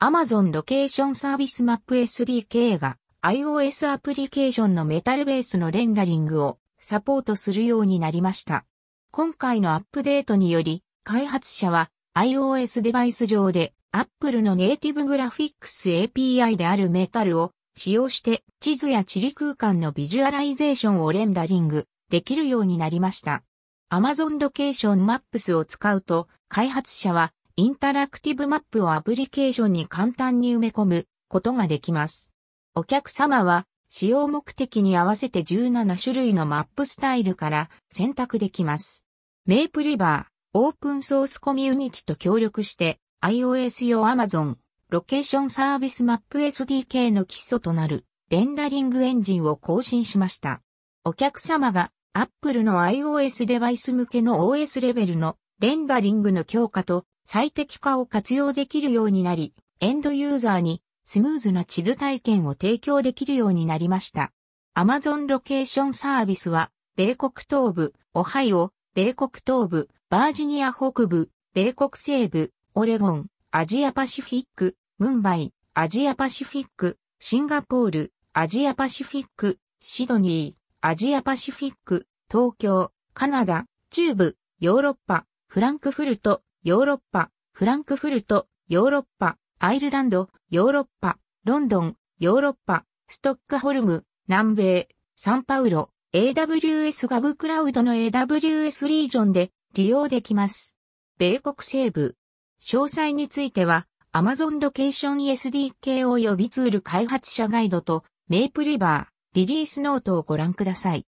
Amazon ロケーションサービスマップ SDK が iOS アプリケーションのメタルベースのレンダリングをサポートするようになりました。今回のアップデートにより、開発者は iOS デバイス上で Apple のネイティブグラフィックス API であるメタルを使用して地図や地理空間のビジュアライゼーションをレンダリングできるようになりました。Amazon ロケーションマップスを使うと開発者はインタラクティブマップをアプリケーションに簡単に埋め込むことができます。お客様は使用目的に合わせて17種類のマップスタイルから選択できます。メープリバーオープンソースコミュニティと協力して iOS 用 Amazon ロケーションサービスマップ SDK の基礎となるレンダリングエンジンを更新しました。お客様が Apple の iOS デバイス向けの OS レベルのレンダリングの強化と最適化を活用できるようになり、エンドユーザーにスムーズな地図体験を提供できるようになりました。Amazon ロケーションサービスは、米国東部、オハイオ、米国東部、バージニア北部、米国西部、オレゴン、アジアパシフィック、ムンバイ、アジアパシフィック、シンガポール、アジアパシフィック、シドニー、アジアパシフィック、東京、カナダ、中部、ヨーロッパ、フランクフルト、ヨーロッパ、フランクフルト、ヨーロッパ、アイルランド、ヨーロッパ、ロンドン、ヨーロッパ、ストックホルム、南米、サンパウロ、AWS ガブクラウドの AWS リージョンで利用できます。米国西部。詳細については Amazon ロケーション SDK 及びツール開発者ガイドとメープリバーリリースノートをご覧ください。